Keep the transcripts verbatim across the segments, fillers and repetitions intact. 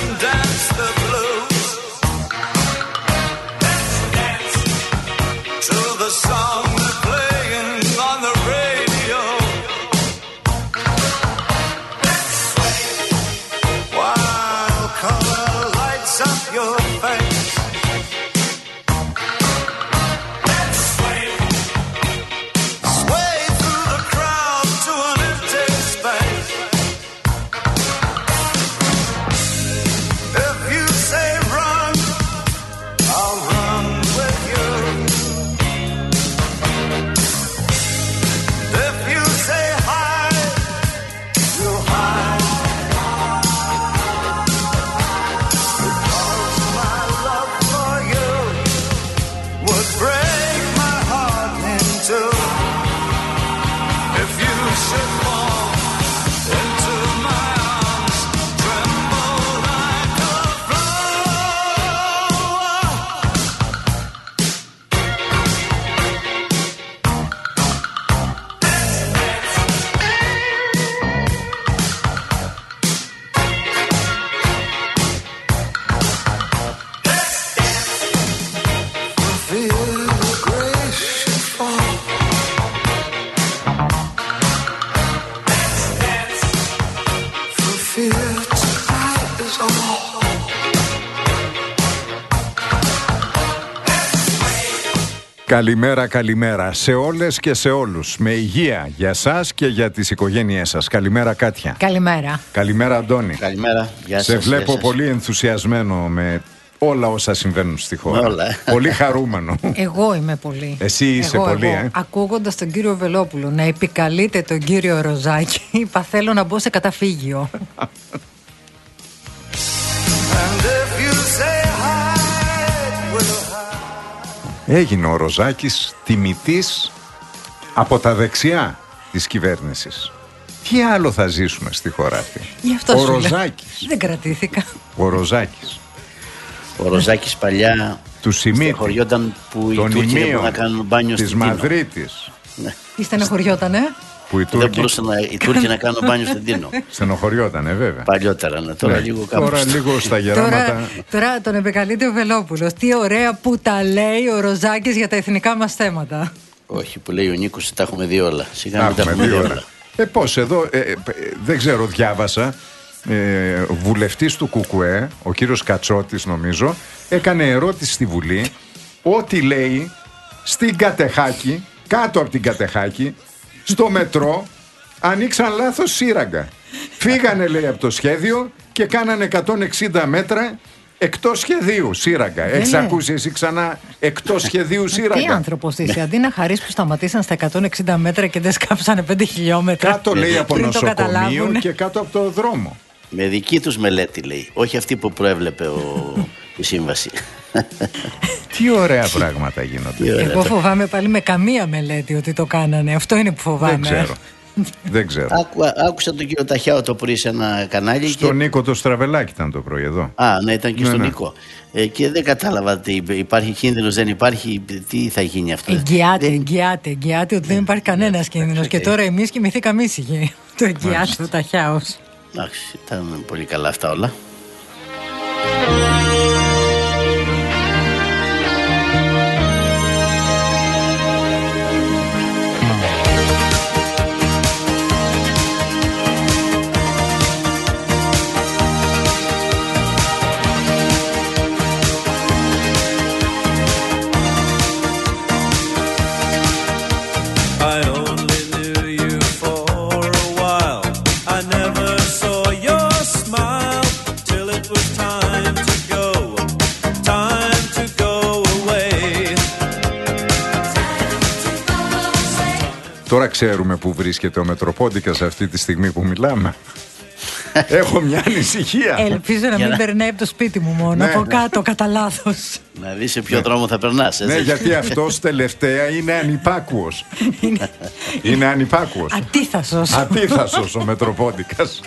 Καλημέρα, καλημέρα σε όλες και σε όλους. Με υγεία για σας και για τις οικογένειές σας. Καλημέρα, Κάτια. Καλημέρα. Καλημέρα, Αντώνη. Καλημέρα. Γεια σας, σε βλέπω γεια σας. πολύ ενθουσιασμένο με όλα όσα συμβαίνουν στη χώρα. Όλα. Πολύ χαρούμενο. Εγώ είμαι πολύ. Εσύ είσαι εγώ, πολύ, εγώ, ε. Ακούγοντας τον κύριο Βελόπουλο να επικαλείται τον κύριο Ροζάκη, είπα θέλω να μπω σε καταφύγιο. Έγινε ο Ροζάκης τιμητής από τα δεξιά της κυβέρνησης. Τι άλλο θα ζήσουμε στη χώρα αυτή? Γι' αυτό ο σου Ροζάκης. λέω. Δεν κρατήθηκα. Ο Ροζάκης. Ο Ροζάκης παλιά του Σιμίτη, στεναχωριόταν που οι Τούρκοι δεν μπορούν να κάνουν μπάνιο της στην Τίνο. Μαδρίτης. Ναι. Τι στεναχωριότανε? Που οι Δεν Τούρκοι μπορούσαν να, οι Τούρκοι να κάνουν μπάνιο στην Τίνο. στενοχωριότανε, βέβαια. Παλιότερα, ναι. Τώρα Ναι. λίγο κάπως. Τώρα λίγο στα γεράματα. Τώρα, τώρα τον επικαλείται ο Βελόπουλος. Τι ωραία που τα λέει ο Ροζάκης για τα εθνικά μας θέματα. Όχι, που λέει ο Νίκος, τα έχουμε δει όλα. Σιγά Τα μην τα έχουμε έχουμε δει δει όλα. όλα. Ε, πώς εδώ, ε, ε, δεν ξέρω, διάβασα, ε, βουλευτής του Κουκουέ, ο κύριος Κατσότης νομίζω, έκανε ερώτηση στη Βουλή, ότι λέει στην Κατεχάκη, κάτω από την Κατεχάκη, στο μετρό, ανοίξαν λάθος σύραγγα. Φύγανε, λέει, από το σχέδιο και κάνανε εκατόν εξήντα μέτρα εκτός σχεδίου σύραγγα. Έχεις είναι. ακούσει εσύ ξανά εκτός σχεδίου Τι σύραγγα? άνθρωπος είσαι, αντί να χαρείς που σταματήσαν στα εκατόν εξήντα μέτρα και δεν σκάψανε πέντε χιλιόμετρα. Κάτω, λέει, από πριν το νοσοκομείο καταλάβουνε. και κάτω από το δρόμο. Με δική τους μελέτη, λέει. Όχι αυτή που προέβλεπε ο... η σύμβαση. Τι ωραία πράγματα γίνονται. ωραία. Εγώ φοβάμαι πάλι με καμία μελέτη ότι το κάνανε. Αυτό είναι που φοβάμαι. Δεν ξέρω. Δεν ξέρω. Άκουα, άκουσα τον κύριο Ταχιάο το πρωί σε ένα κανάλι. Στον και... Νίκο το Στραβελάκι ήταν το πρωί εδώ. Α, ναι, ήταν και Ναι, στον ναι. Νίκο. Ε, και δεν κατάλαβα τι υπάρχει κίνδυνος, δεν υπάρχει. Τι θα γίνει αυτό. Εγγυάται, Δεν- εγγυάται, εγγυάται ότι δεν υπάρχει κανένα κίνδυνο. Και τώρα εμεί κοιμηθήκαμε ήσυχοι. Το εγγυάται το Ταχιάο. Εντάξει, ήταν πολύ καλά αυτά όλα. I only knew you for a while. I never saw your smile till it was time to go, time to go away. Τώρα ξέρουμε που βρίσκεται ο Μετροπόντικας αυτή τη στιγμή που μιλάμε. Έχω μια ανησυχία. Ελπίζω να Για μην να- περνάει από το σπίτι μου μόνο. Ναι, Από ναι. κάτω, κατά λάθο. Να δεις σε ποιο δρόμο θα περνάς. Ναι, έτσι. γιατί αυτός τελευταία είναι ανυπάκουος. Είναι ανυπάκουος. Αντίθασο. Αντίθασος ο Μετροπόντικας.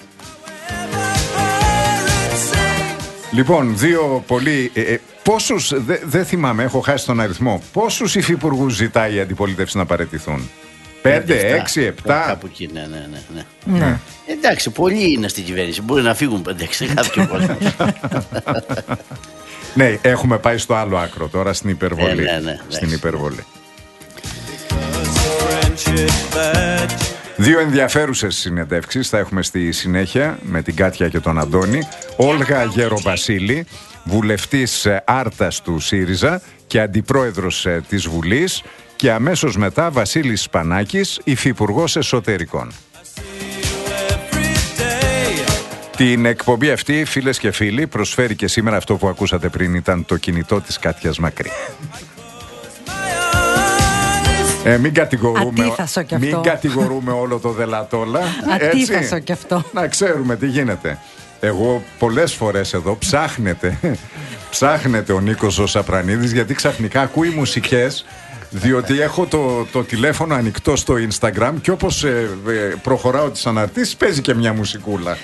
Λοιπόν, δύο πολύ. Ε, ε, πόσους, δε- δεν θυμάμαι, έχω χάσει τον αριθμό. Πόσους υφυπουργούς ζητάει η αντιπολίτευση να παραιτηθούν? Πέντε, έξι, επτά. Κάπου εκεί, ναι, ναι, ναι. ναι. Ναι. Εντάξει, πολλοί είναι στην κυβέρνηση. Μπορεί να φύγουν πέντε, έξι, κάποιο κόσμο. Ναι, έχουμε πάει στο άλλο άκρο τώρα, στην υπερβολή. Ναι, ναι, ναι, στην ναι. υπερβολή. Δύο ενδιαφέρουσες συνεντεύξεις θα έχουμε στη συνέχεια με την Κάτια και τον Αντώνη. Όλγα Γεροβασίλη, βουλευτής Άρτας του ΣΥΡΙΖΑ και αντιπρόεδρος της Βουλής, και αμέσως μετά Βασίλης Σπανάκης, υφυπουργός εσωτερικών. Την εκπομπή αυτή, φίλες και φίλοι, προσφέρει και σήμερα αυτό που ακούσατε πριν, ήταν το κινητό της Κάτιας Μακρύ. Ε, μην κατηγορούμε, μην κατηγορούμε όλο το Δελατόλα. Αντίθασο κι αυτό. Να ξέρουμε τι γίνεται. Εγώ πολλές φορές εδώ ψάχνετε, ψάχνετε ο Νίκος ο Σαπρανίδης, γιατί ξαφνικά ακούει μουσικές, διότι έχω το, το τηλέφωνο ανοιχτό στο Instagram και όπως ε, ε, προχωράω τις αναρτήσεις παίζει και μια μουσικούλα.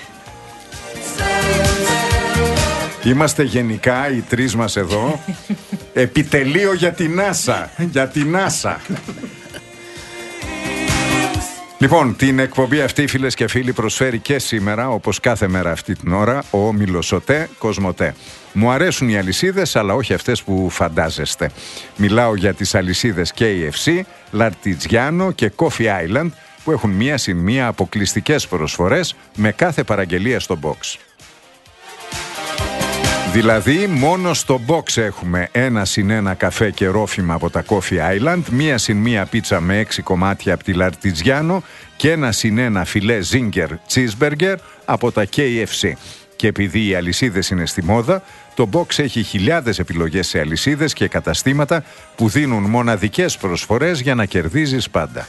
Είμαστε γενικά οι τρεις μας εδώ επιτελείο για την NASA. Για την NASA. Λοιπόν, την εκπομπή αυτή, φίλες και φίλοι, προσφέρει και σήμερα, όπως κάθε μέρα αυτή την ώρα, ο όμιλος ΟΤΕ Κοσμοτέ. Μου αρέσουν οι αλυσίδες, αλλά όχι αυτές που φαντάζεστε. Μιλάω για τις αλυσίδες κέι εφ σι, Λαρτιτζιάνο και Coffee Island, που έχουν μία συν μία αποκλειστικές προσφορές με κάθε παραγγελία στο box. Δηλαδή, μόνο στο box έχουμε ένα συν ένα καφέ και ρόφημα από τα Coffee Island, μία συν μία πίτσα με έξι κομμάτια από τη Λαρτιτζιάνο και ένα συν ένα φιλέ Zinger Cheeseburger από τα κέι εφ σι. Και επειδή οι αλυσίδες είναι στη μόδα, το box έχει χιλιάδες επιλογές σε αλυσίδες και καταστήματα που δίνουν μοναδικές προσφορές για να κερδίζεις πάντα.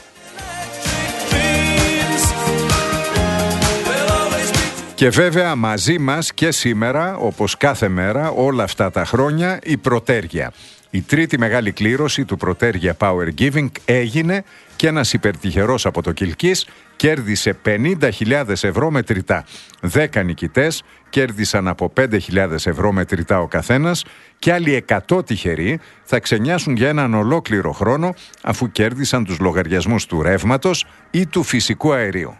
Και βέβαια μαζί μας και σήμερα, όπως κάθε μέρα, όλα αυτά τα χρόνια, η Πρωτέργεια. Η τρίτη μεγάλη κλήρωση του Πρωτέργεια Power Giving έγινε και ένας υπερτυχερός από το Κιλκής κέρδισε πενήντα χιλιάδες ευρώ μετρητά. Δέκα νικητές κέρδισαν από πέντε χιλιάδες ευρώ μετρητά ο καθένας και άλλοι εκατό τυχεροί θα ξενιάσουν για έναν ολόκληρο χρόνο αφού κέρδισαν τους λογαριασμούς του ρεύματος ή του φυσικού αερίου.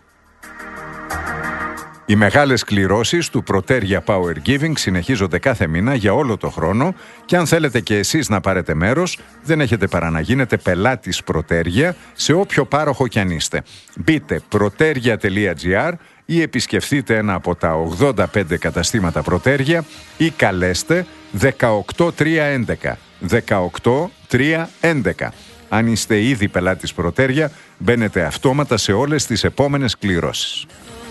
Οι μεγάλες κληρώσεις του Πρωτέργεια Power Giving συνεχίζονται κάθε μήνα για όλο το χρόνο και αν θέλετε και εσείς να πάρετε μέρος, δεν έχετε παρά να γίνετε πελάτης Πρωτέργεια σε όποιο πάροχο κι αν είστε. Μπείτε πρωτέργεια τελεία τζι άρ ή επισκεφτείτε ένα από τα ογδόντα πέντε καταστήματα Πρωτέργεια ή καλέστε δεκαοκτώ τρία έντεκα. δεκαοκτώ τρία έντεκα. Αν είστε ήδη πελάτης Πρωτέργεια, μπαίνετε αυτόματα σε όλες τις επόμενες κληρώσεις.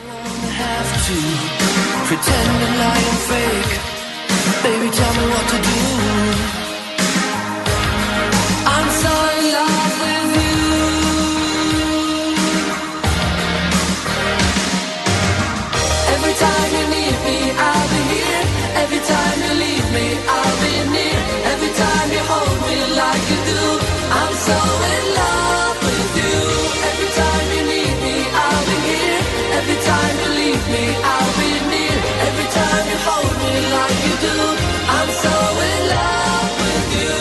Pretend and lie and fake. Baby, tell me what to do. I'm so in love with you. Every time you need me, I'll be here. Every time you leave me, I'll be near. Every time you hold me like you do, I'm so in love with you. Every time you need me, I'll be here. Every time you leave me, I'll be near. Every time you hold me like you do, I'm so in love with you.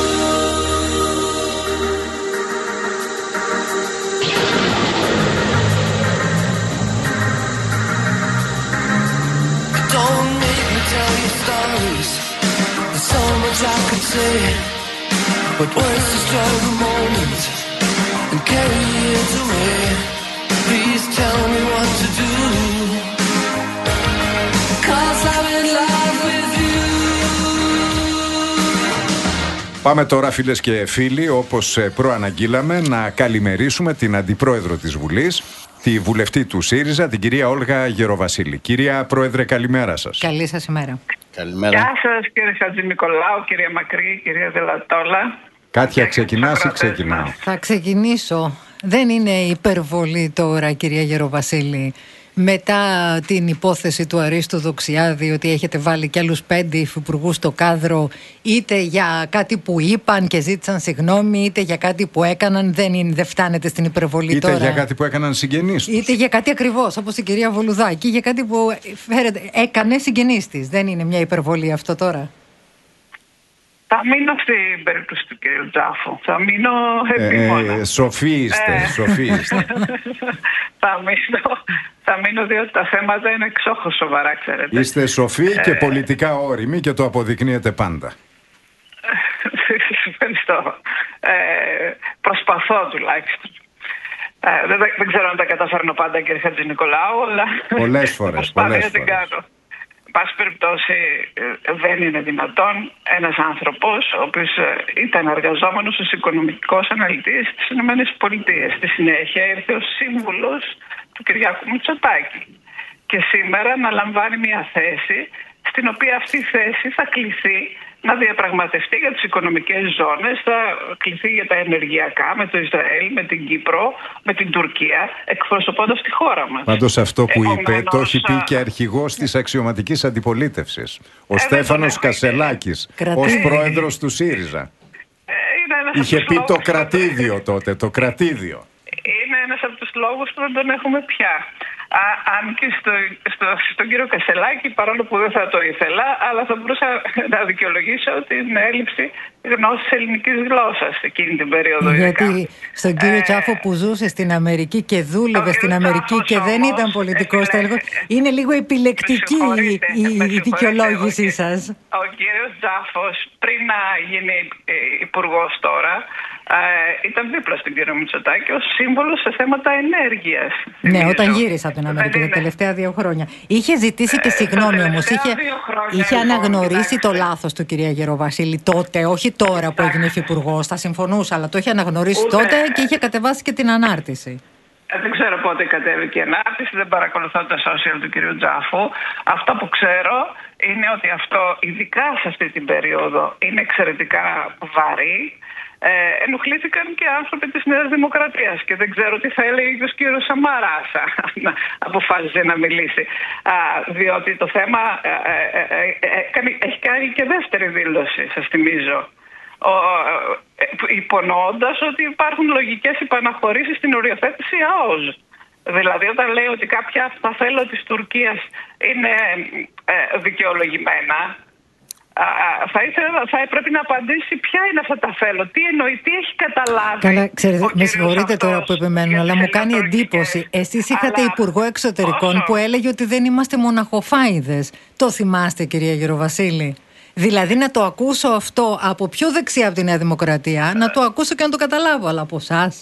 Don't make me tell you stories. There's so much I could say, but words destroy the moment and carry years away. Please tell me what to do. Πάμε τώρα, φίλες και φίλοι, όπως προαναγγείλαμε, να καλημερίσουμε την Αντιπρόεδρο της Βουλής, τη βουλευτή του ΣΥΡΙΖΑ, την κυρία Όλγα Γεροβασίλη. Κυρία Πρόεδρε, καλημέρα σας. Καλή σας ημέρα. Καλημέρα. Γεια σας κύριε Χατζηνικολάου, κυρία Μακρύ, κυρία Δελατόλα. Κάτια, ξεκινάς ή ξεκινάω? Θα ξεκινήσω. Δεν είναι υπερβολή τώρα, κυρία Γεροβασίλη, μετά την υπόθεση του Αρίστου Δοξιάδη ότι έχετε βάλει κι άλλους πέντε υφυπουργούς στο κάδρο, είτε για κάτι που είπαν και ζήτησαν συγγνώμη, είτε για κάτι που έκαναν, δεν, είναι, δεν φτάνετε στην υπερβολή είτε τώρα. Είτε για κάτι που έκαναν συγγενείς τους. Είτε για κάτι ακριβώς, όπως η κυρία Βολουδάκη, για κάτι που φέρετε, έκανε συγγενείς της. Δεν είναι μια υπερβολή αυτό τώρα? Θα μείνω στην περίπτωση του κ. Τζάφου. Θα μείνω επίμονα. Ε, σοφοί είστε, Ε. σοφοί είστε. θα, μείνω, θα μείνω διότι τα θέματα είναι εξόχως σοβαρά, ξέρετε. Είστε σοφοί και πολιτικά όριμοι και το αποδεικνύετε πάντα. Ευχαριστώ. Ε, προσπαθώ τουλάχιστον. Ε, δεν, δεν ξέρω αν τα καταφέρνω πάντα, κύριε Χατζηνικολάου, αλλά Πολλές φορές, προσπάθεια πολλές την φορές. κάνω. Εν πάση περιπτώσει, ε, δεν είναι δυνατόν ένας άνθρωπος, ο οποίος ε, ήταν εργαζόμενος ως οικονομικός αναλυτής στις ΗΠΑ. Στη συνέχεια ήρθε ως σύμβουλος του Κυριάκου Μητσοτάκη. Και σήμερα να λαμβάνει μια θέση, στην οποία αυτή η θέση θα κληθεί να διαπραγματευτεί για τις οικονομικές ζώνες, θα κληθεί για τα ενεργειακά με το Ισραήλ, με την Κύπρο, με την Τουρκία, εκπροσωπώντας τη χώρα μας. Πάντως αυτό που είπε Επομένως, το έχει πει α, και αρχηγός της αξιωματικής αντιπολίτευσης. Ο δεν Στέφανος τον έχω Κασελάκης, Κρατήδιο. ως πρόεδρος του ΣΥΡΙΖΑ. ε, είναι ένας Είχε από τους πει το λόγους που- κρατήδιο τότε, το κρατήδιο. Είναι ένας από τους λόγους που δεν τον έχουμε πια. Α, αν και στο, στο, στον κύριο Κασελάκη, παρόλο που δεν θα το ήθελα, αλλά θα μπορούσα να δικαιολογήσω την έλλειψη γνώσης ελληνικής γλώσσας εκείνη την περίοδο. Γιατί ειδικά. στον κύριο Ε, Τσάφο που ζούσε στην Αμερική και δούλευε ο στην κύριος Αμερική Τσάφος και δεν όμως ήταν πολιτικός επιλέγει- τέλεχος, είναι λίγο επιλεκτική Με η, συγχωρείτε, η, με η συγχωρείτε, δικαιολόγησή ο- σας. Ο κύριος Τζάφος, πριν να γίνει ε, υπουργός τώρα, ε, ήταν δίπλα στον κύριο Μητσοτάκη ως σύμβολος σε θέματα ενέργειας. Ναι, θυμίζω. όταν γύρισα από την Δεν Αμερική τα είναι. τελευταία δύο χρόνια. Είχε ζητήσει και συγγνώμη τα όμως. τελευταία Είχε, δύο χρόνια, είχε λοιπόν, αναγνωρίσει το κοιτάξτε. λάθος του, κυρία Γεροβασίλη, τότε. Όχι τώρα που έγινε υφυπουργός. Θα συμφωνούσα, αλλά το είχε αναγνωρίσει Ούτε- τότε και είχε κατεβάσει και την ανάρτηση. Ε, Δεν ξέρω πότε κατέβηκε η ανάρτηση, δεν παρακολουθώ τα social του κυρίου Τζάφου. Αυτό που ξέρω είναι ότι αυτό, ειδικά σε αυτή την περίοδο, είναι εξαιρετικά βαρύ. Ε, ενοχλήθηκαν και άνθρωποι της Νέας Δημοκρατίας και δεν ξέρω τι θα έλεγε και ο κύριος Σαμαράς αν αποφάσισε να μιλήσει. Α, διότι το θέμα ε, ε, ε, ε, κάνει- έχει κάνει και δεύτερη δήλωση, σας θυμίζω. Ο, ε, υπονοώντας ότι υπάρχουν λογικές υπαναχωρήσεις στην οριοθέτηση ΑΟΣ. Δηλαδή όταν λέει ότι κάποια από τα θέλω της Τουρκίας είναι ε, δικαιολογημένα, α, θα, ήθελα, θα έπρεπε να απαντήσει ποια είναι αυτά τα θέλω, τι εννοεί, τι έχει καταλάβει. Καλά, ξέρετε, ο με κύριος συγχωρείτε τώρα αυτός που επιμένω, για αλλά τις μου κάνει ελληνοτουρκικές. εντύπωση. Εσείς είχατε Αλλά υπουργό εξωτερικών όσο- που έλεγε ότι δεν είμαστε μοναχοφάιδες. Το θυμάστε, κυρία Γεροβασίλη? Δηλαδή να το ακούσω αυτό από πιο δεξιά από τη Νέα Δημοκρατία, να το ακούσω και να το καταλάβω, αλλά από εσάς.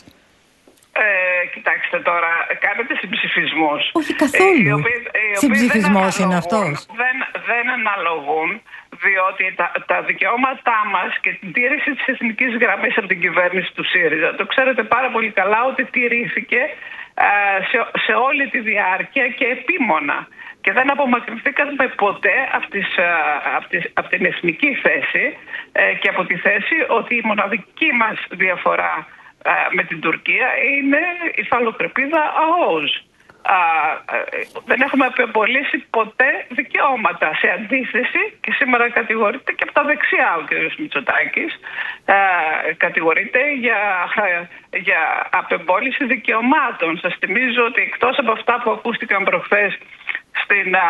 Ε, κοιτάξτε τώρα, κάνετε συμψηφισμούς. Όχι καθόλου. Ε, οι οποίοι- οι οποίοι Συμψηφισμός δεν είναι αναλογούν, αυτός. Δεν, δεν αναλογούν, διότι τα, τα δικαιώματά μας και την τήρηση της εθνικής γραμμής από την κυβέρνηση του ΣΥΡΙΖΑ, το ξέρετε πάρα πολύ καλά ότι τηρήθηκε ε, σε, σε όλη τη διάρκεια και επίμονα. Και δεν απομακρυνθήκαμε ποτέ από, τις, ε, από, τις, από την εθνική θέση ε, και από τη θέση ότι η μοναδική μας διαφορά ε, με την Τουρκία είναι η φαλοκρηπίδα ΑΟΣ. Α, ε, δεν έχουμε απεμπολίσει ποτέ δικαιώματα. Σε αντίθεση, και σήμερα κατηγορείται και από τα δεξιά ο κ. Μητσοτάκης, ε, κατηγορείται για, ε, για απεμπόληση δικαιωμάτων. Σας θυμίζω ότι εκτός από αυτά που ακούστηκαν προχθές στην, α,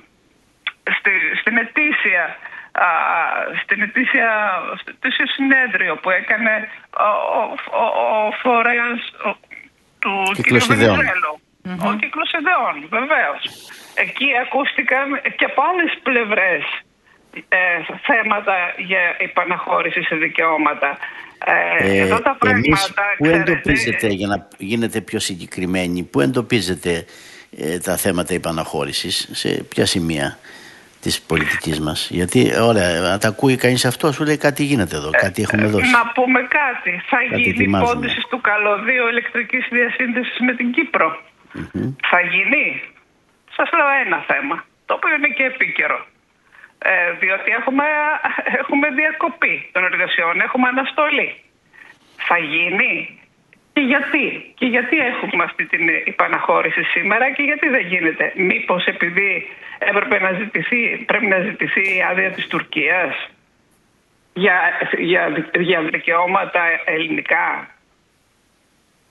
στη, στην ετήσια α, στην ετήσια, στο ετήσιο συνέδριο που έκανε ο, ο, ο, ο φορέας ο, του κ. Κύκλος ιδεών. Βενιζέλου. Ο κύκλος ιδεών, βεβαίως. Εκεί ακούστηκαν και από άλλες πλευρές ε, θέματα για υπαναχώρηση σε δικαιώματα. Ε, Ε, εδώ τα εμείς πράγματα, που ξέρετε, εντοπίζετε, για να γίνετε πιο συγκεκριμένοι, που εντοπίζετε ε, τα θέματα υπαναχώρησης, σε ποια σημεία της πολιτικής μας? Γιατί ωραία, να τα ακούει κανείς αυτό, σου λέει κάτι γίνεται εδώ, κάτι έχουμε δώσει. Να πούμε κάτι. Θα Κάτι γίνει ετοιμάζουμε. υπόντηση του καλωδίου ηλεκτρικής διασύνδεσης με την Κύπρο. Μμμ. Θα γίνει. Σας λέω ένα θέμα, το οποίο είναι και επίκαιρο. Ε, διότι έχουμε, έχουμε διακοπή των εργασιών, έχουμε αναστολή. Θα γίνει. Και γιατί. Και γιατί έχουμε αυτή την υπαναχώρηση σήμερα και γιατί δεν γίνεται. Μήπως επειδή έπρεπε να ζητηθεί, πρέπει να ζητηθεί η άδεια της Τουρκίας για, για, για δικαιώματα ελληνικά.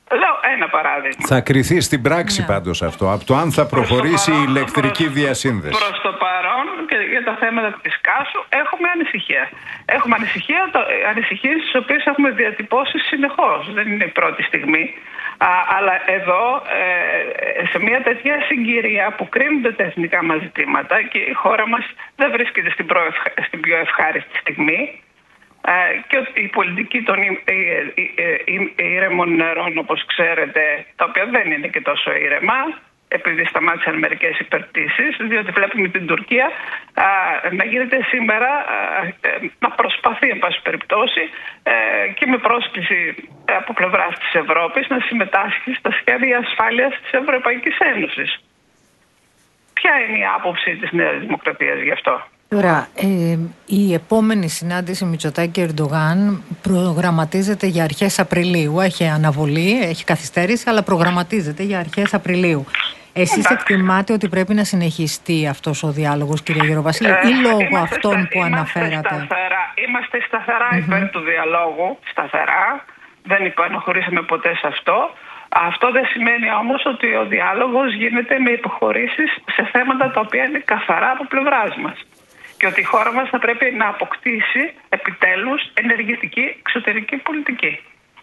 Λέω ένα παράδειγμα. Θα κριθεί στην πράξη Ναι. πάντως αυτό, από το αν θα προχωρήσει η ηλεκτρική διασύνδεση. Προς το παρόν και για τα θέματα της Κάσου έχουμε ανησυχία. Έχουμε ανησυχία, το- ανησυχίες τις οποίες έχουμε διατυπώσει συνεχώς. Δεν είναι η πρώτη στιγμή. Α, αλλά εδώ, ε, σε μια τέτοια συγκυρία που κρίνονται τα εθνικά μας ζητήματα και η χώρα μας δεν βρίσκεται στην, προευχα- στην πιο ευχάριστη στιγμή, ε, και ότι η πολιτική των η- η- η- η- ήρεμων νερών, όπως ξέρετε, τα οποία δεν είναι και τόσο ήρεμα, επειδή σταμάτησαν μερικές υπερπτήσεις, διότι βλέπουμε την Τουρκία α, να γίνεται σήμερα, α, ε, να προσπαθεί, εν πάση περιπτώσει, ε, και με πρόσκληση από πλευράς της Ευρώπης να συμμετάσχει στα σχέδια ασφάλειας της Ευρωπαϊκής Ένωσης. Ποια είναι η άποψη της Νέας Δημοκρατίας γι' αυτό? Τώρα, ε, η επόμενη συνάντηση Μητσοτάκη-Ερντογάν προγραμματίζεται για αρχές Απριλίου. Έχει αναβολή, έχει καθυστέρηση, αλλά προγραμματίζεται για αρχές Απριλίου. Εσείς Εντάξει. εκτιμάτε ότι πρέπει να συνεχιστεί αυτός ο διάλογος, κυρία Γεροβασίλη, Ε, ή λόγω είμαστε αυτών στα- που είμαστε αναφέρατε? Σταθερά, είμαστε σταθερά υπέρ του διαλόγου, σταθερά. Δεν υπαναχωρήσαμε ποτέ σε αυτό. Αυτό δεν σημαίνει όμως ότι ο διάλογος γίνεται με υποχωρήσεις σε θέματα τα οποία είναι καθαρά από πλευράς μας. Και ότι η χώρα μας θα πρέπει να αποκτήσει επιτέλους ενεργητική εξωτερική πολιτική.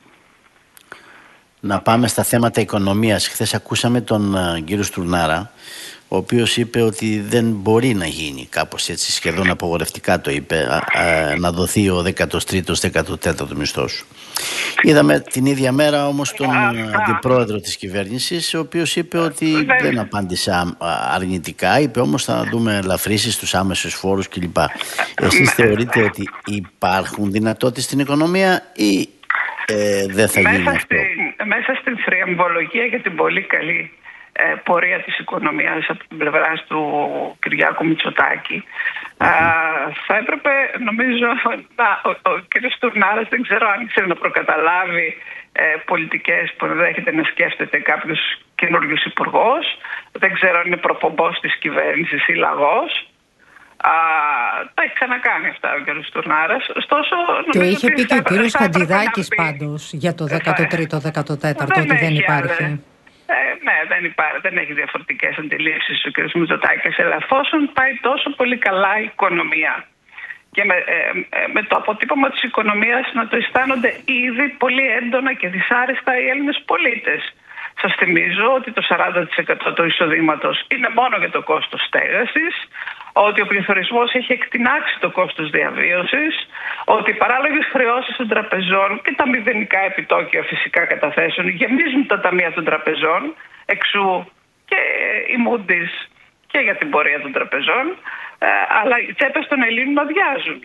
Να πάμε στα θέματα οικονομίας. Χθες ακούσαμε τον uh, κύριο Στουρνάρα, ο οποίος είπε ότι δεν μπορεί να γίνει, κάπως έτσι σχεδόν απογορευτικά το είπε, α, α, να δοθεί ο δέκατος τρίτος δέκατος τέταρτος μισθός. Είδαμε την ίδια μέρα όμως τον uh, αντιπρόεδρο της κυβέρνησης, ο οποίος είπε ότι δεν απάντησε α, αρνητικά, είπε όμως θα δούμε ελαφρύσεις στους άμεσους φόρους κλπ. Εσείς θεωρείτε ότι υπάρχουν δυνατότητες στην οικονομία ή ε, δεν θα γίνει Μέσα αυτό? στην, μέσα στην θριαμβολογία για την πολύ καλή ε, πορεία της οικονομίας από την πλευρά του Κυριάκου Μητσοτάκη, α, θα έπρεπε, νομίζω, να, ο, ο κ. Στουρνάρας δεν ξέρω αν ήθελε να προκαταλάβει ε, πολιτικές που ενδέχεται να σκέφτεται κάποιος καινούριος υπουργός. Δεν ξέρω αν είναι προπομπός της κυβέρνησης ή λαγός. Α, τα έχει ξανακάνει αυτά ο κ. Στουρνάρας. Ωστόσο, Το νομίζω είχε ότι πει και ο θα- κύριος θα έπρεπε να Χατζηδάκης πει- πάντως για το θα- δέκατο τρίτο δέκατο τέταρτο, ότι δεν έχει υπάρχει. άλλες. Ε, ναι, δεν υπάρχει, δεν έχει διαφορετικές αντιλήψεις ο κ. Μητσοτάκης, αλλά εφόσον πάει τόσο πολύ καλά η οικονομία και με, ε, ε, με το αποτύπωμα της οικονομίας να το αισθάνονται ήδη πολύ έντονα και δυσάρεστα οι Έλληνες πολίτες. Σας θυμίζω ότι το σαράντα τοις εκατό του εισοδήματος είναι μόνο για το κόστος στέγασης, ότι ο πληθωρισμός έχει εκτινάξει το κόστος διαβίωσης, ότι οι παράλογες χρεώσεις των τραπεζών και τα μηδενικά επιτόκια φυσικά καταθέσεων γεμίζουν τα ταμεία των τραπεζών, εξού και οι Moody's και για την πορεία των τραπεζών, αλλά οι τσέπες των Ελλήνων αδειάζουν.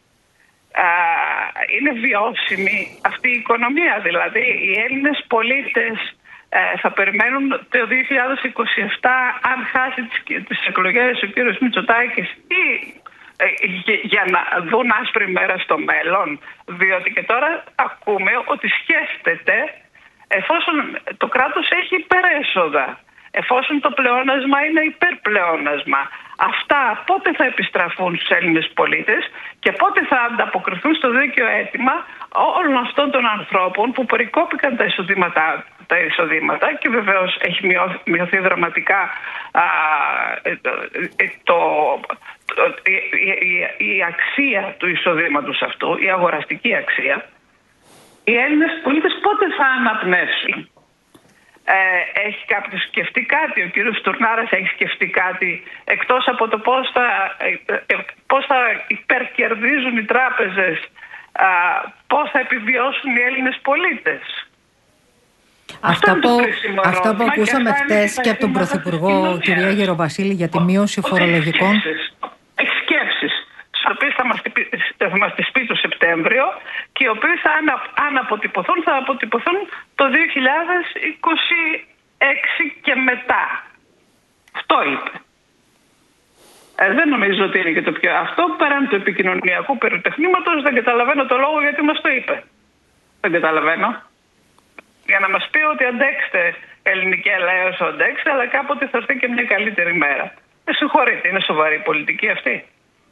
Είναι βιώσιμη αυτή η οικονομία, δηλαδή οι Έλληνες πολίτες θα περιμένουν το δύο χιλιάδες είκοσι επτά, αν χάσει τις, τις εκλογές ο κύριος Μητσοτάκης, ή ε, για να δουν άσπρη μέρα στο μέλλον? Διότι και τώρα ακούμε ότι σκέφτεται, εφόσον το κράτος έχει υπερέσοδα, εφόσον το πλεόνασμα είναι υπερπλεόνασμα, αυτά πότε θα επιστραφούν στους Έλληνες πολίτες και πότε θα ανταποκριθούν στο δίκαιο αίτημα όλων αυτών των ανθρώπων που περικόπηκαν τα εισοδήματά, τα εισοδήματα και βεβαίως έχει μειωθεί, μειωθεί δραματικά α, το, το, το, η, η, η αξία του εισοδήματος αυτού, η αγοραστική αξία. Οι Έλληνες πολίτες πότε θα αναπνεύσουν? Ε, έχει κάποιος σκεφτεί κάτι? Ο κύριος Στουρνάρας έχει σκεφτεί κάτι εκτός από το πώς θα, ε, πώς θα υπερκερδίζουν οι τράπεζες, α, πώς θα επιβιώσουν οι Έλληνες πολίτες? Αυτά που, αυτά που ερώτημα ακούσαμε και χτες αυτά και είναι από τον τα Πρωθυπουργό ζητήματα της κυρία Γεροβασίλη για τη μείωση Ότι φορολογικών. Έχει σκέψεις, έχει σκέψεις τις οποίες θα μας, θα μας τις πει το Σεπτέμβριο και οι οποίες αν, αν αποτυπωθούν θα αποτυπωθούν το δύο χιλιάδες είκοσι έξι και μετά. Αυτό είπε. Ε, δεν νομίζω ότι είναι και το πιο... Αυτό πέραν του επικοινωνιακού περιτεχνήματος δεν καταλαβαίνω το λόγο γιατί μας το είπε. Δεν καταλαβαίνω. Για να μας πει ότι αντέξτε ελληνική ελαίος, αντέξτε, αλλά κάποτε θα έρθει και μια καλύτερη μέρα. Με συγχωρείτε, είναι σοβαρή πολιτική αυτή?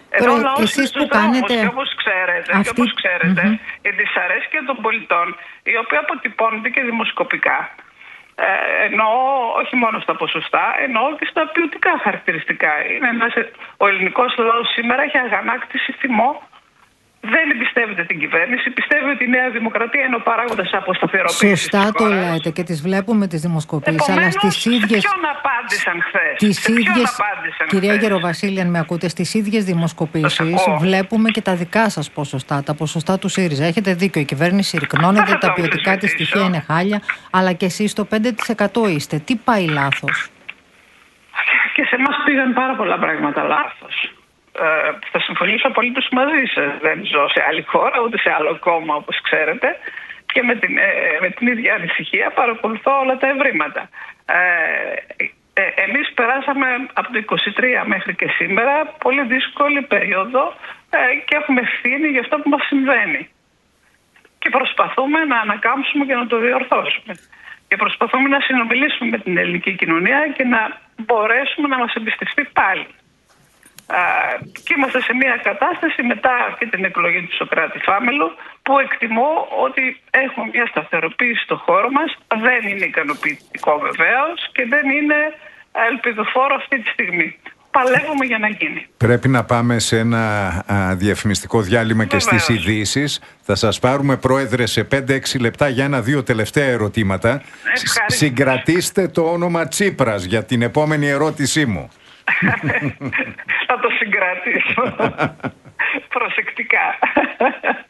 Εδώ ο Τώρα, λαός εσείς είναι στους που δρόμους κάνετε και όπως ξέρετε, αυτή- και όπως ξέρετε Μμμ. η δυσαρέσκεια των πολιτών, η οποία αποτυπώνεται και δημοσκοπικά, ε, εννοώ όχι μόνο στα ποσοστά, εννοώ και στα ποιοτικά χαρακτηριστικά. Είναι ένας, ο ελληνικός λαός σήμερα έχει αγανάκτηση θυμό. Δεν εμπιστεύεται την κυβέρνηση, πιστεύει ότι η Νέα Δημοκρατία είναι ο παράγοντας αποσταθεροποίησης της Σωστά το χώρας. λέτε και τις βλέπουμε τις δημοσκοπήσεις, αλλά Επομένως, στις ίδιες... σε ποιον απάντησαν χθες. Τις σε ποιον ίδιες, απάντησαν κυρία χθες. Γεροβασίλη, αν με ακούτε, στις ίδιες δημοσκοπήσεις Σας ακούω. βλέπουμε και τα δικά σας ποσοστά, τα ποσοστά του ΣΥΡΙΖΑ. Έχετε δίκιο, η κυβέρνηση ρυκνώνεται, Δεν θα τα το ποιοτικά της αμφισβητήσω. στοιχεία είναι χάλια, αλλά και εσείς το πέντε τοις εκατό είστε. Τι πάει λάθος? Και σε εμάς πήγαν πάρα πολλά πράγματα λάθος. Ε, θα συμφωνήσω απολύτως μαζί σας. Δεν ζω σε άλλη χώρα, ούτε σε άλλο κόμμα, όπως ξέρετε. Και με την, ε, με την ίδια ανησυχία παρακολουθώ όλα τα ευρήματα. Ε, ε, εμείς περάσαμε από το είκοσι τρία μέχρι και σήμερα πολύ δύσκολη περίοδο ε, και έχουμε ευθύνη για αυτό που μας συμβαίνει. Και προσπαθούμε να ανακάμψουμε και να το διορθώσουμε. Και προσπαθούμε να συνομιλήσουμε με την ελληνική κοινωνία και να μπορέσουμε να μας εμπιστευτεί πάλι. Α, και είμαστε σε μια κατάσταση μετά και την εκλογή του Σωκράτη Φάμελου που εκτιμώ ότι έχουμε μια σταθεροποίηση στο χώρο μας. Δεν είναι ικανοποιητικό βεβαίως και δεν είναι ελπιδοφόρο αυτή τη στιγμή. Παλεύουμε για να γίνει. Πρέπει να πάμε σε ένα α, διαφημιστικό διάλειμμα και Βεβαίως. στις ειδήσεις. Θα σας πάρουμε, Πρόεδρε, σε πέντε έξι λεπτά για ένα-δύο τελευταία ερωτήματα. Ευχαριστώ. Σ- Συγκρατήστε το όνομα Τσίπρας για την επόμενη ερώτησή μου. Θα το συγκρατήσω προσεκτικά.